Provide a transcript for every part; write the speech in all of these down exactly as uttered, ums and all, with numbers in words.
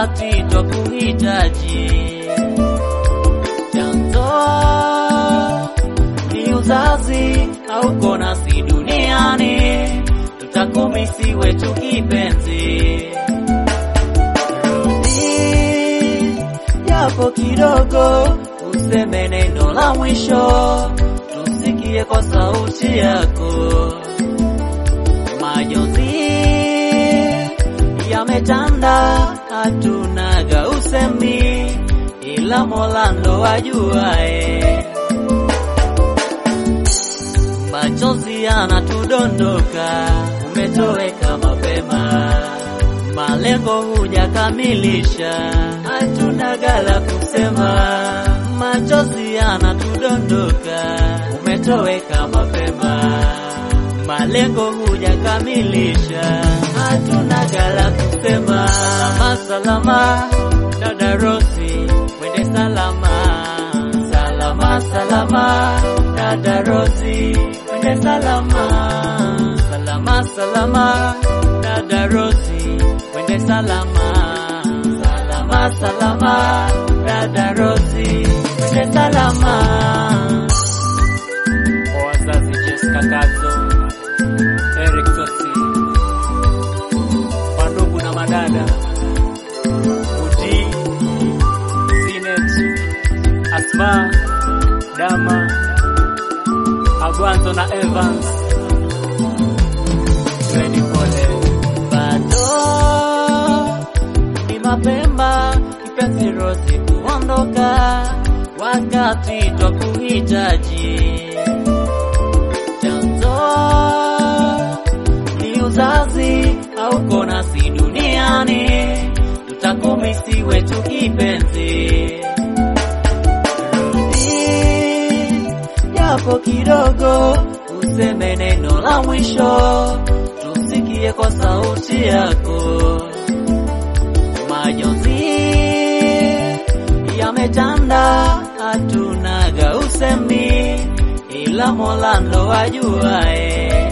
wakati twakuhitaji. Chanzo ni uzazi au kona si duniani, tutakumisi wetu kipenzi. Rudi japo kidogo, useme neno la mwisho, tusikie kwa sauti yako. Majonzi yametanda, hatunaga usemi, ila Mola ndo ajuae. Machozi yanatudondoka, umetoweka mapema, malengo hujakamilisha, hatunaga la kusema. Machozi yanatudondoka, umetoweka mapema, malengo hujakamilisha, hatunaga la kusema. Salama salama dada Rosi, wende salama. Salama salama dada Rosi, wende salama. Salama salama dada Rosi, wende salama. Salama salama dada Rosi, wende salama. Wazazi Jessica Kato, Eric Tosi, wandugu na madada Uji, Zinet, Asma, Dama, Agwanzo na Evans, Ready pole. Bado ni mapema kipenzi Rosi kuondoka, wakati twakuhitaji. Chanzo ni uzazi au kona si duniani, tutakumisi wetu kipenzi. Rudi japo kidogo, useme neno la mwisho, tusikie kwa sauti yako. Majonzi yametanda, hatunaga usemi, ila Mola ndo ajuae.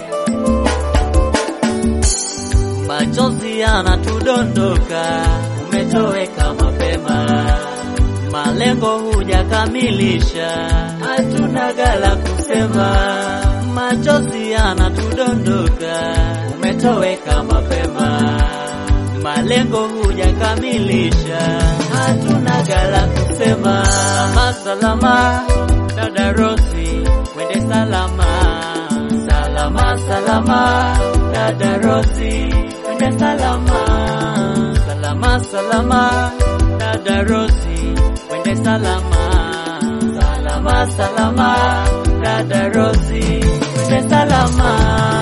Machozi yanatudondoka, umetoweka mapema, malengo hujakamilisha, hatunaga la kusema. Machozi yanatudondoka, umetoweka mapema, malengo hujakamilisha, hatunaga la kusema. Salama salama dada Rosi, wende salama. Salama salama dada Rosi, wende salama. Salama salama dada Rosi, wende salama. Salama salama dada Rosi, wende salama.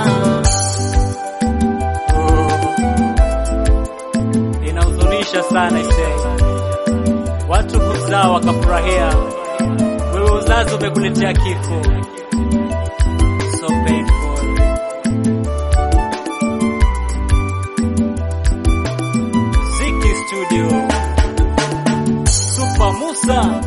Inahuzunisha sana ise, watu kuzaa wakafurahia, wewe uzazi umekuletea kifo. So painful. Ziki Studio, Super Musa,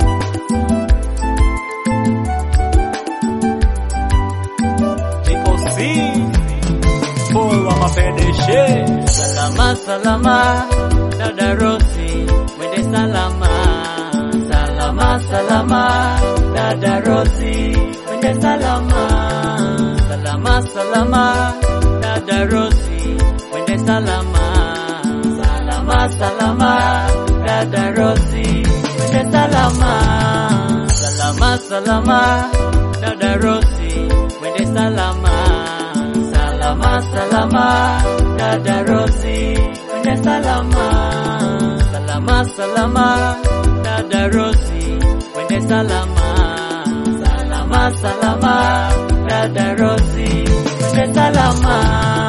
D O C, Paul wa mapedeshe. Salama salama dada Rosi, wende salama. Salama salama dada Rosi, wende salama. Salama salama dada Rosi, wende salama. Salama salama dada Rosi, wende salama. Salama salama dada Rosi, wende salama. Salama salama dada Rosi, wende salama. Salama salama dada Rosi, wende salama. Salama salama dada Rosi, wende salama.